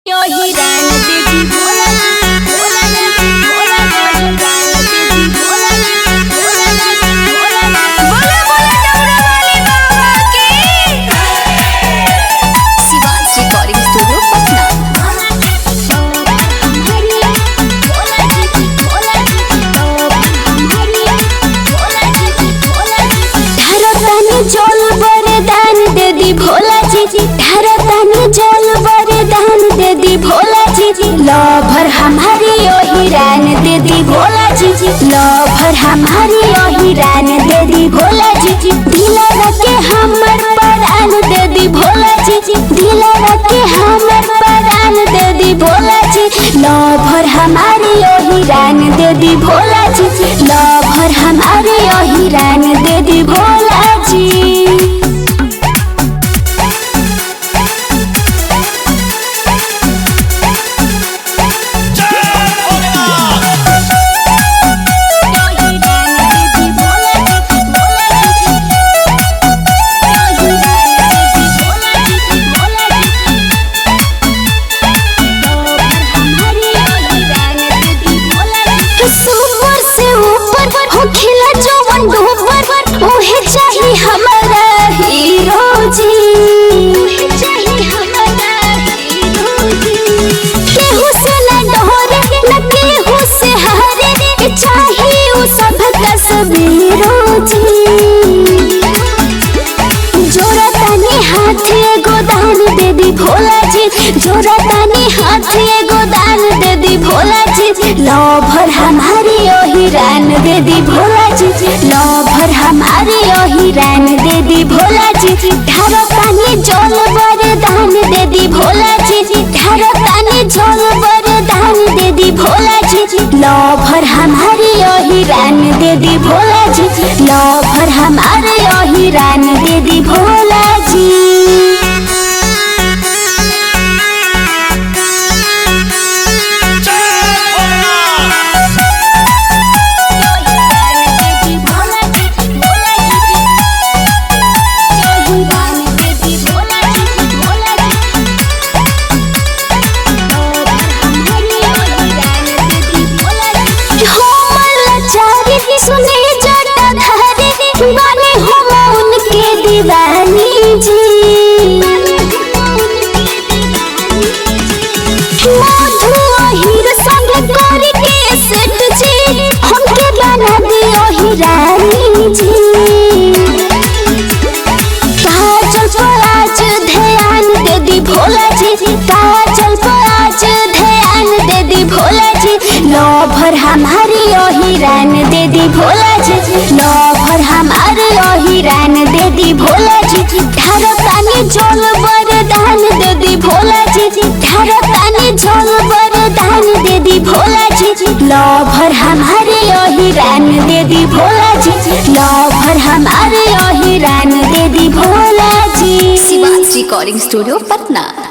Lover हमारी ओहिरान दे दी भोला जी, लवर हमारी ओहिरान दे दी भोला जी, दिला रखे हमर परान दे दी भोला जी, दिला रखे हमर परान दे दी भोला जी, लवर हमारी ओहिरान दे दी भोला जी, लवर हमारी ओहिरान दे दी भोला जी। हमारा हीरो जी केहू से न डरे न केहू से हारे, चाहिए उ सब तस्वीरों जी। जोरा तानी हाथ एगो दान दे दी भोला जी, जोरा तानी हाथ एगो दान दे दी भोला जी, लवर हमारी ओहिरान दे दी भोला जी, लवर हमारी ओहिरान दे दी भोला जी, ढारो तानी जल वरदान दे दी भोला जी, ढारो तानी जल वरदान दे दी भोला जी, लवर हमारी ओहिरान दे दी भोला जी, लवर हमारी ओहिरान दे दी भोला जी। सुने जटा धारे बानी हम उनके दीवानी जी, मधु अहिर संग करी के सेट जी, हमके बना दी ओहिरानी जी। काजल पर आज ध्यान दे दी भोला जी, काजल पर आज ध्यान दे दी भोला जी, लवर हमारी ओहिरान दे दी भोला जी, लवर हमारी ओहिरान दे दी भोला जी, ढारो तानी जल वरदान दे दी भोला जी, ढारो तानी जल वरदान दे दी भोला जी, लवर हमारी ओहिरान दे दी भोला जी, लवर हमारी ओहिरान दे दी भोला जी। Shivansh recording studio Patna.